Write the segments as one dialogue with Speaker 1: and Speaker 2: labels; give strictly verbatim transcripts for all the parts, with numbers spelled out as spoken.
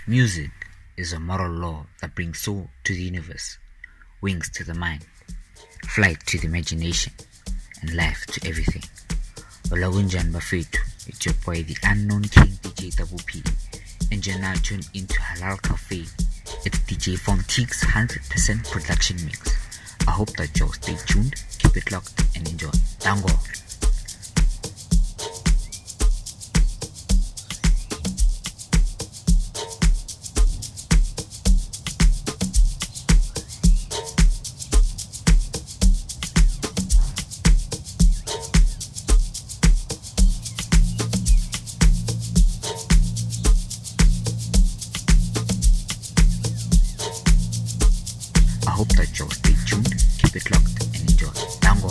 Speaker 1: Music is a moral law that brings soul to the universe, wings to the mind, flight to the imagination, and life to everything. Olagunjan Bafetu, it's your boy, the unknown king D J Double P, and you're now tuned into Halal Cafe. It's D J Fontique's one hundred percent production mix. I hope that y'all stay tuned, keep it locked, and enjoy. Tango. I hope that y'all stay tuned, keep it locked, and enjoy. Tango.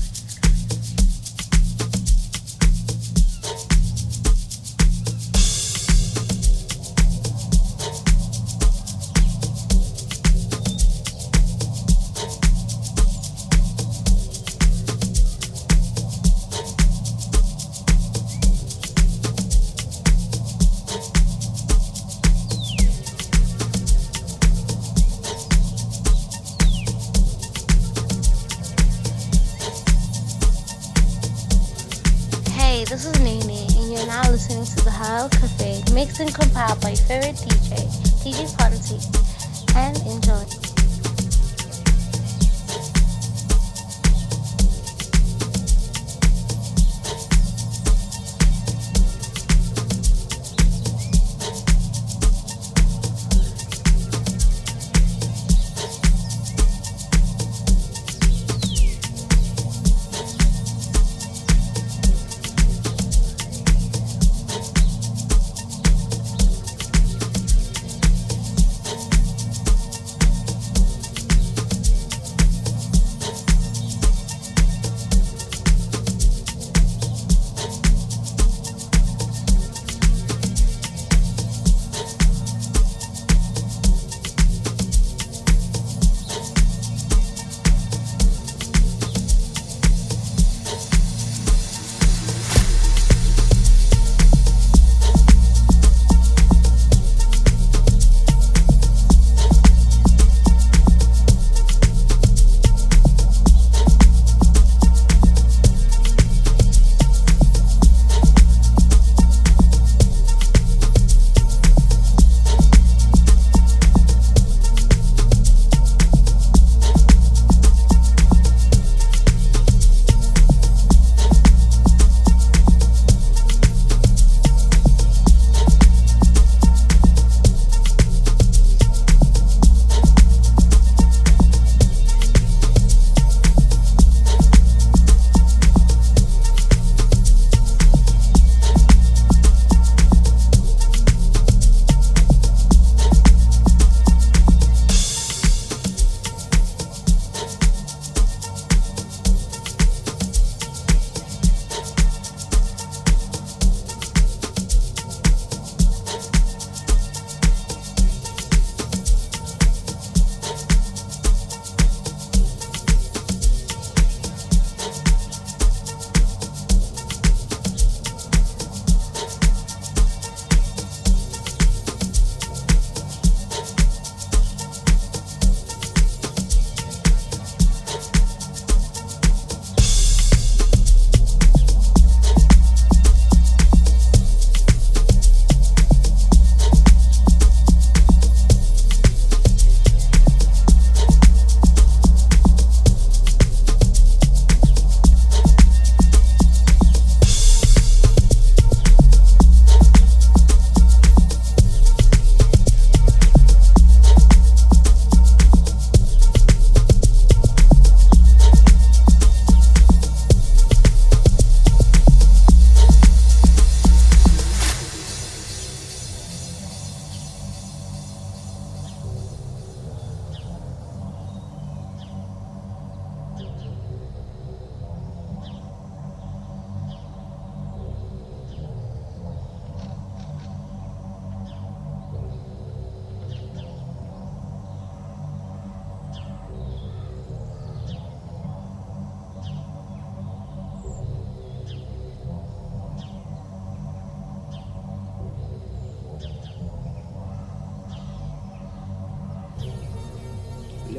Speaker 2: Hey, this is Nene, and you're now listening to the Halal Cafe, mixed and compiled by your favorite D J, D J Ponty, and enjoy.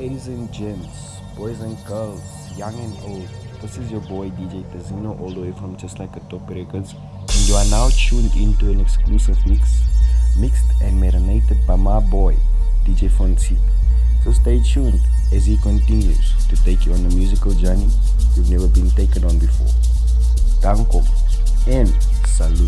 Speaker 3: Ladies and gents, boys and girls, young and old, this is your boy D J Tazino, all the way from Just Like a Top Records, and you are now tuned into an exclusive mix, mixed and marinated by my boy D J Fonzie. So stay tuned as he continues to take you on a musical journey you've never been taken on before. Danko and salute.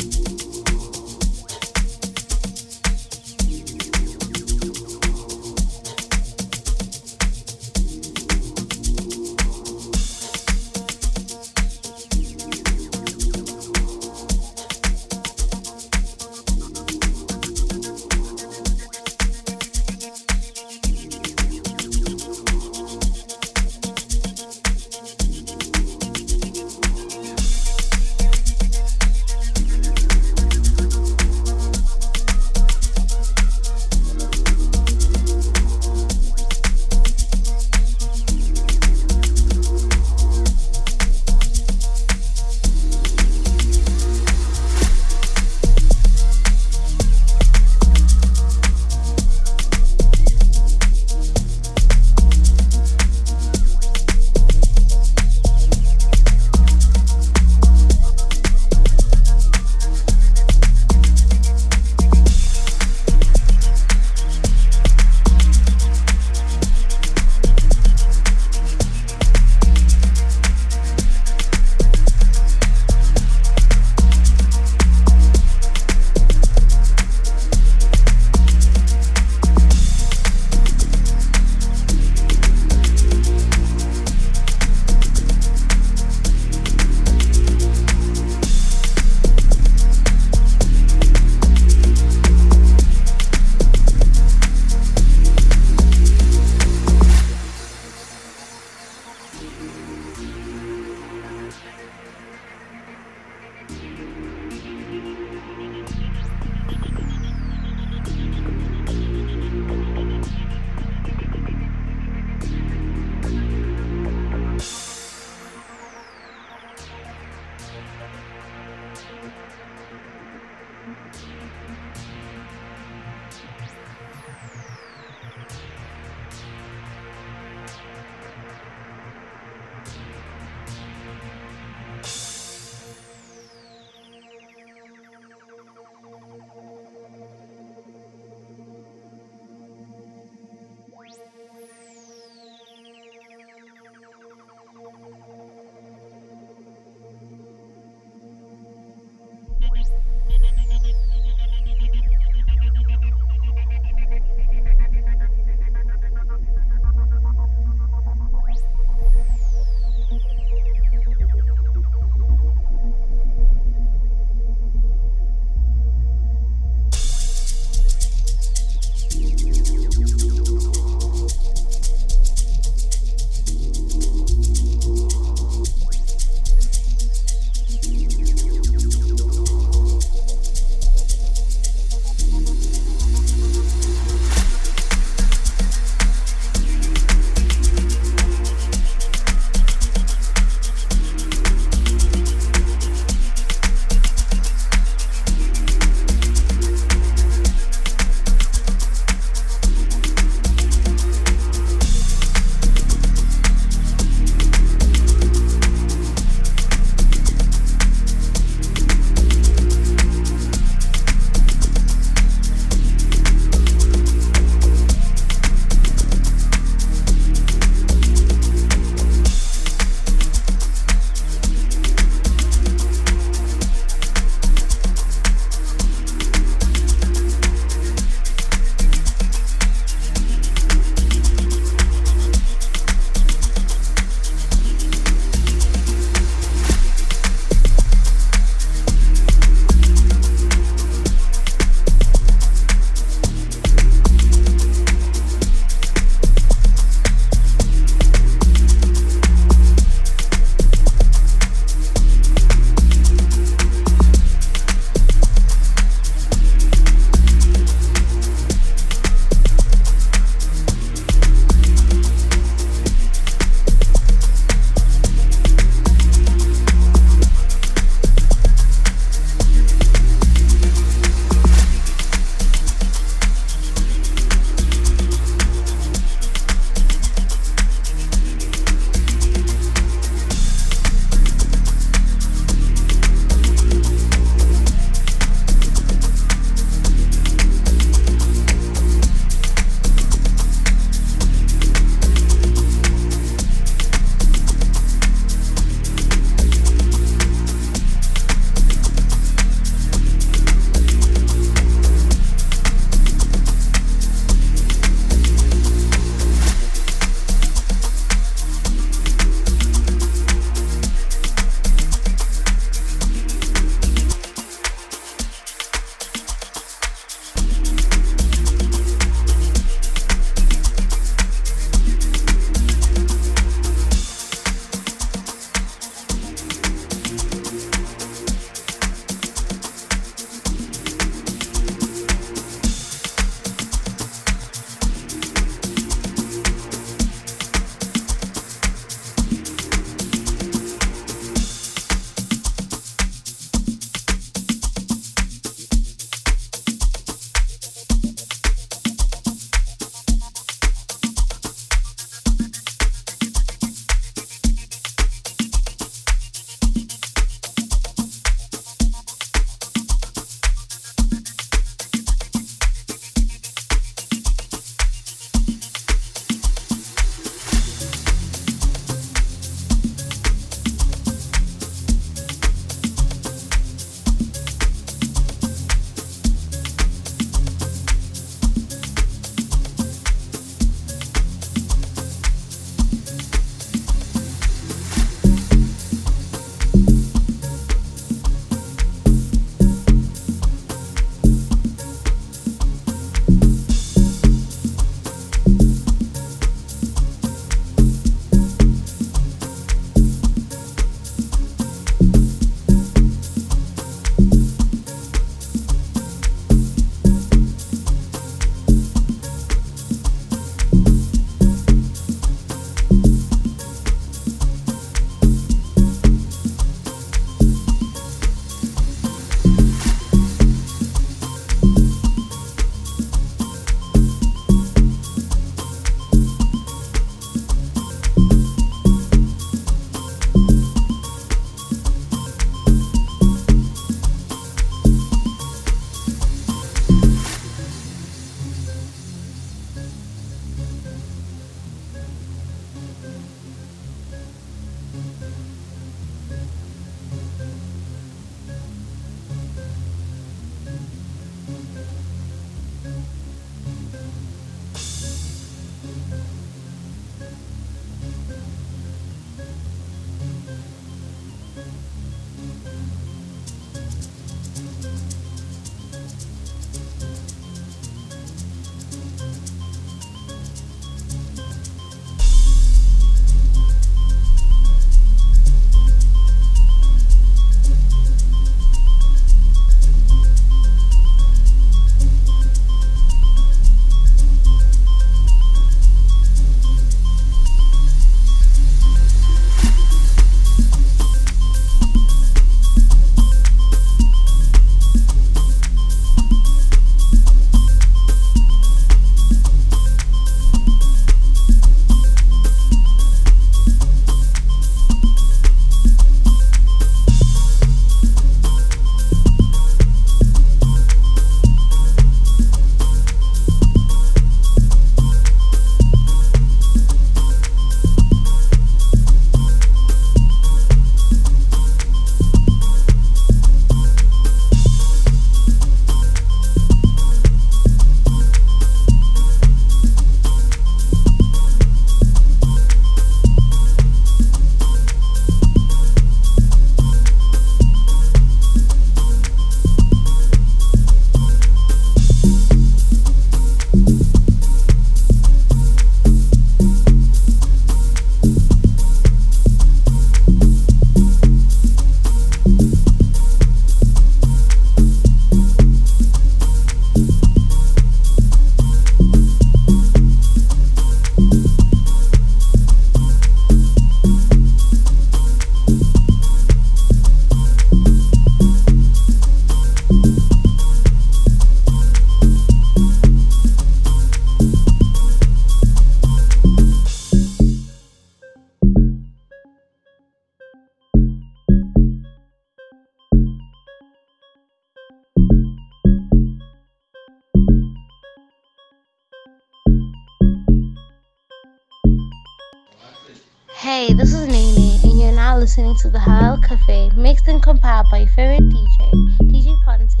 Speaker 2: Hey, this is Nene, and you're now listening to the Halal Cafe, mixed and compiled by your favorite D J, D J Ponte,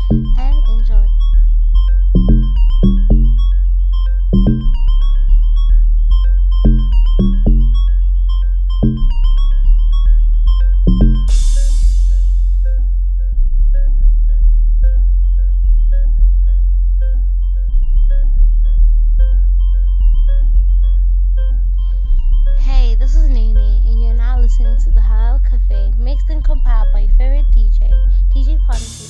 Speaker 2: and enjoy. Hey, this is Nene, and you're now listening to the Halal Cafe, mixed and compiled by your favorite D J, D J Ponte.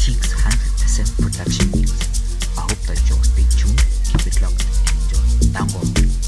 Speaker 1: Cheek's one hundred percent production mix. I hope that you'll stay tuned, keep it locked, and enjoy. Tango.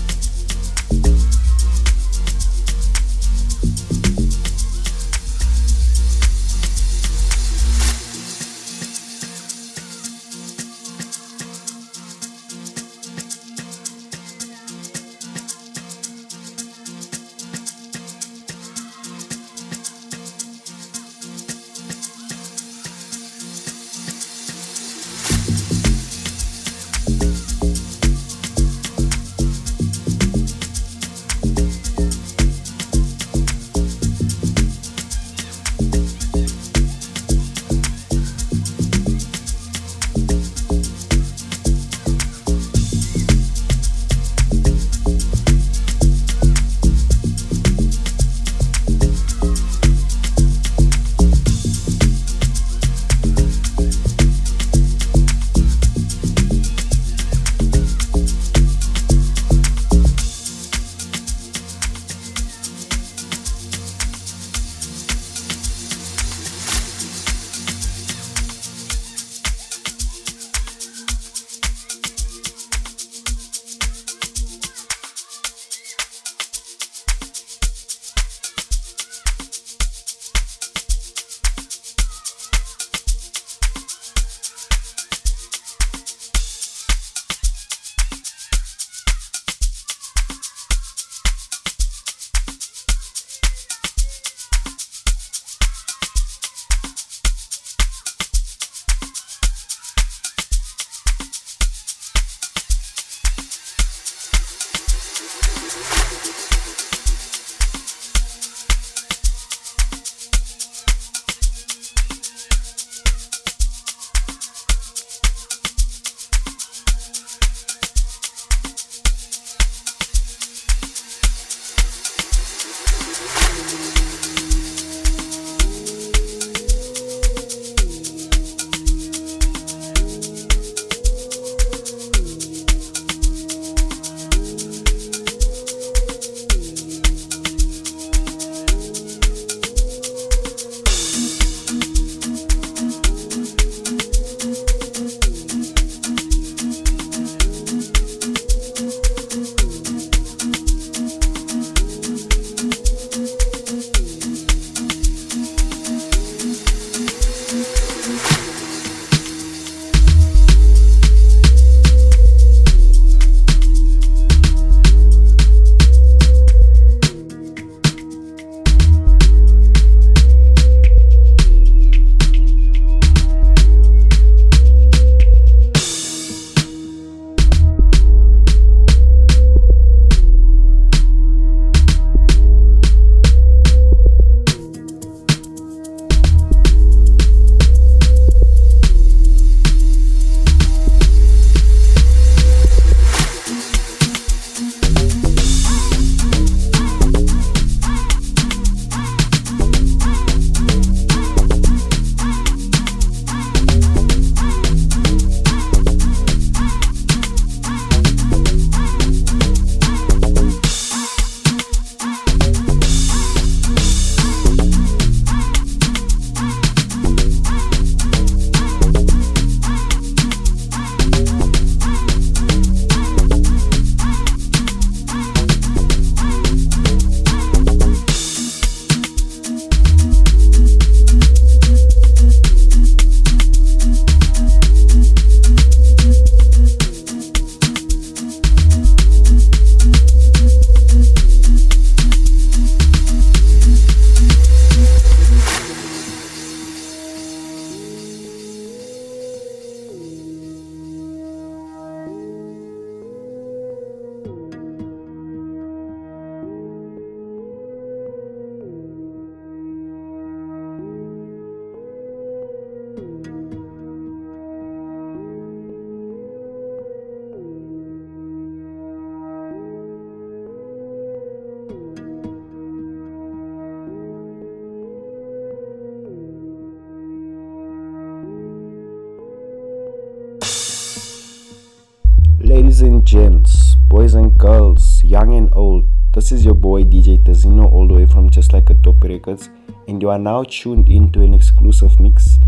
Speaker 3: Ladies and gents, boys and girls, young and old, this is your boy D J Tazino, all the way from Just Like a Top Records, and you are now tuned into an exclusive mix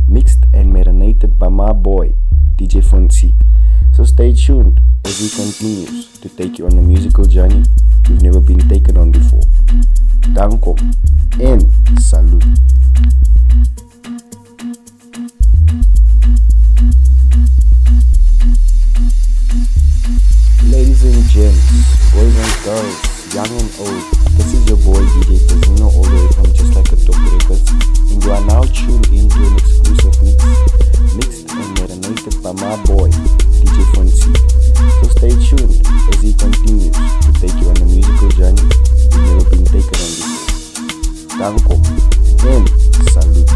Speaker 3: mixed and marinated by my boy, D J Fonseca. So stay tuned as he continues to take you on a musical journey you've never been taken on before. Danko and salute. Ladies and gents, boys and girls, young and old, this is your boy D J Tazino, all the way from Just Like a Top Records, and you are now tuned into an exclusive mix, mixed and marinated by my boy, D J Fonseca. So stay tuned as he continues to take you on a musical journey you've never been taken on before. Danko and salute.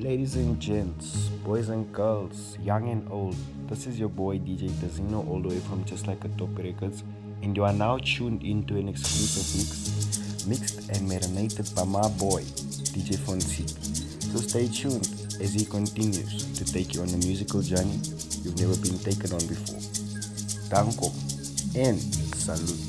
Speaker 3: Ladies and gents, boys and girls, young and old, this is your boy D J Tazino, all the way from Just Like a Top Records, and you are now tuned into an exclusive mix, mixed and marinated by my boy, D J Fonseca. So stay tuned as he continues to take you on a musical journey you've never been taken on before. Danko and salute.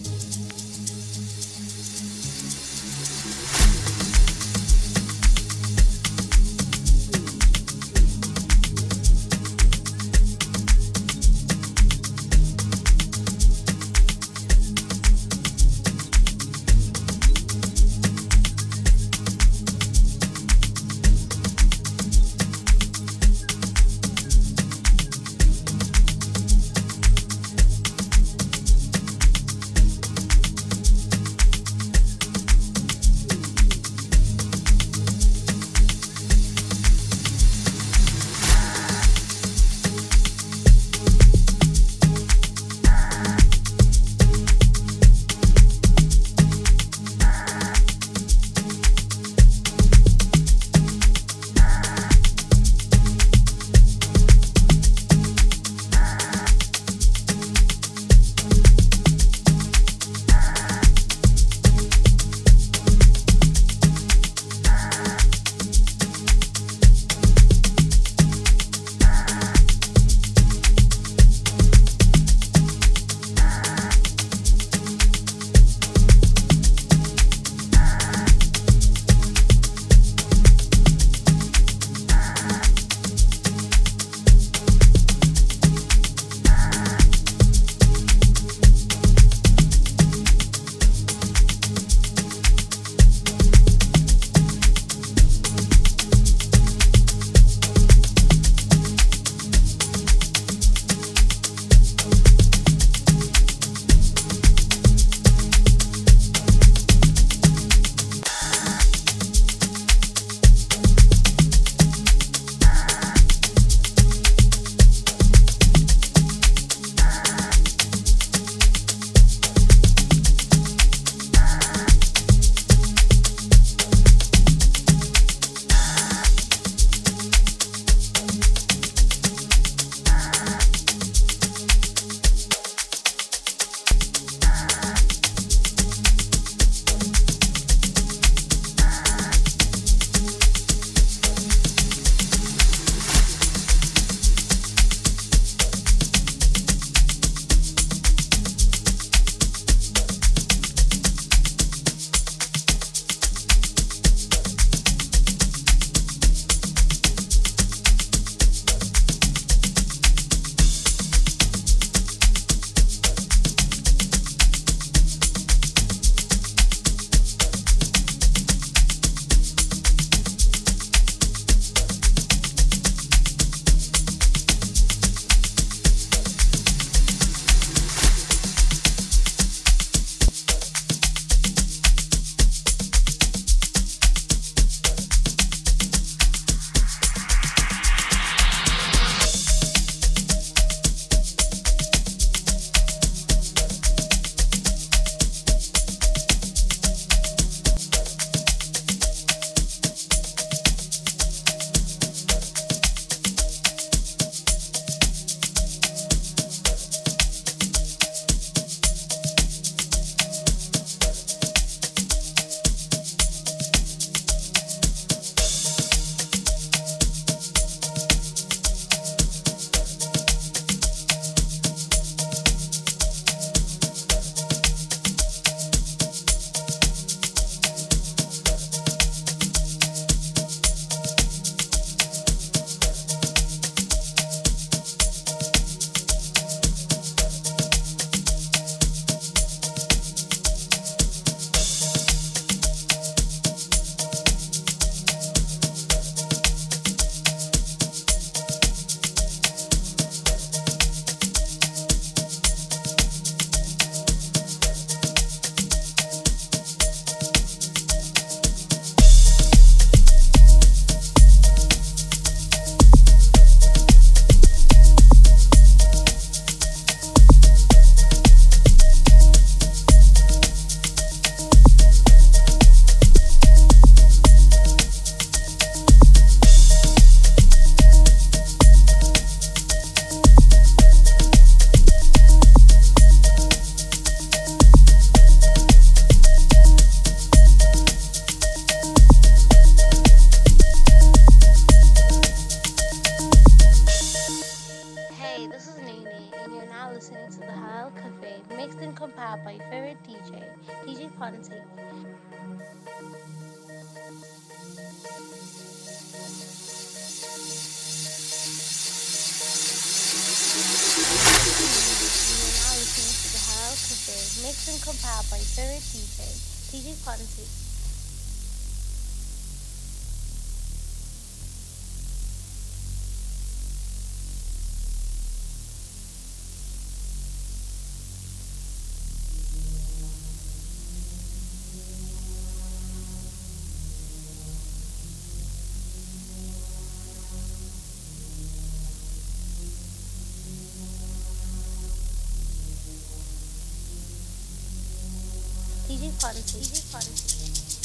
Speaker 2: Ponte. Mixed and compiled by favorite D J, D J Ponte. D J Ponte, D J Ponte.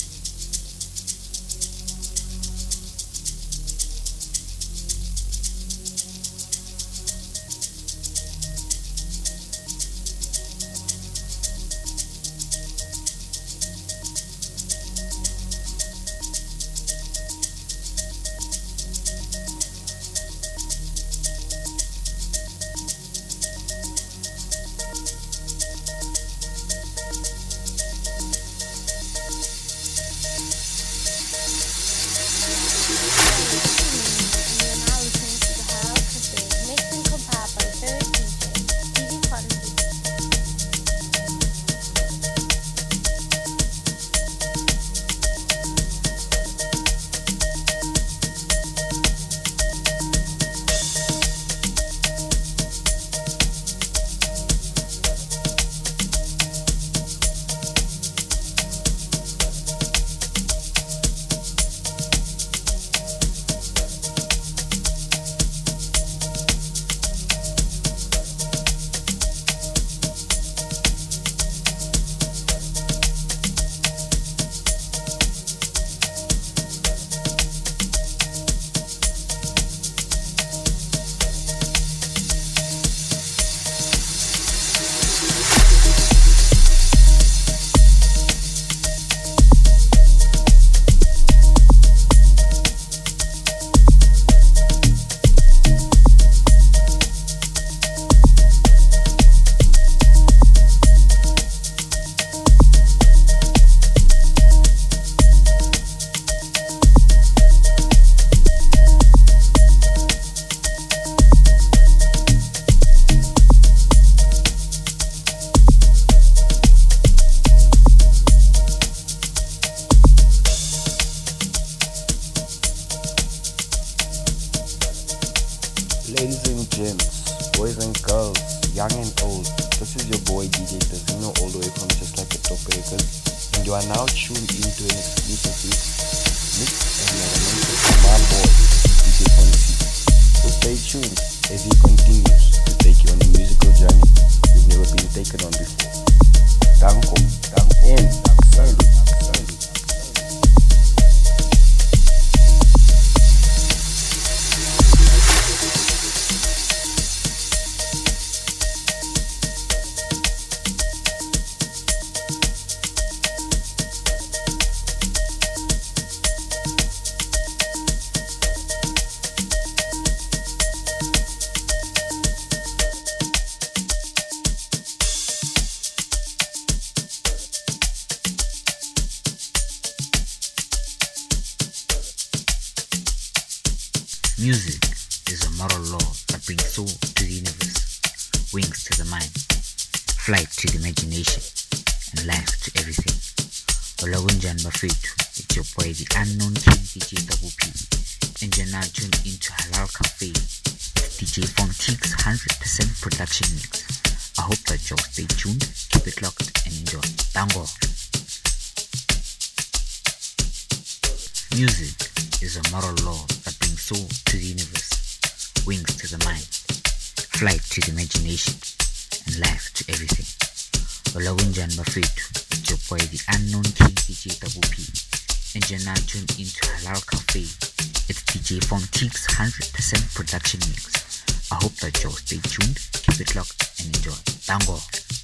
Speaker 3: Ladies and gents, boys and girls, young and old, this is your boy D J Tazino, all the way from Just Like a Top Records, and you are now tuned into an exclusive mix, mixed and marinated from my boy D J Ponte. So stay tuned as he continues to take you on a musical journey you've never been taken on before. Danko, Danko, and salute, salute.
Speaker 1: Music is a moral law that brings soul to the universe, wings to the mind, flight to the imagination, and life to everything. Olawunjan Bafetu, it's your boy the unknown king D J Double P, and you're now tuned into Halal Cafe, D J Ponte's one hundred percent production mix. I hope that you'll stay tuned, keep it locked, and enjoy. Tango. Music is a moral law that brings soul to the universe, wings to the mind, flight to the imagination, and life to everything. Olawunjan Bafetu, it's your boy the unknown king D J Double P, and you're now tuned into Halal Cafe. It's D J Ponte's one hundred percent production mix. I hope that you'll stay tuned, keep it locked, and enjoy. Tango.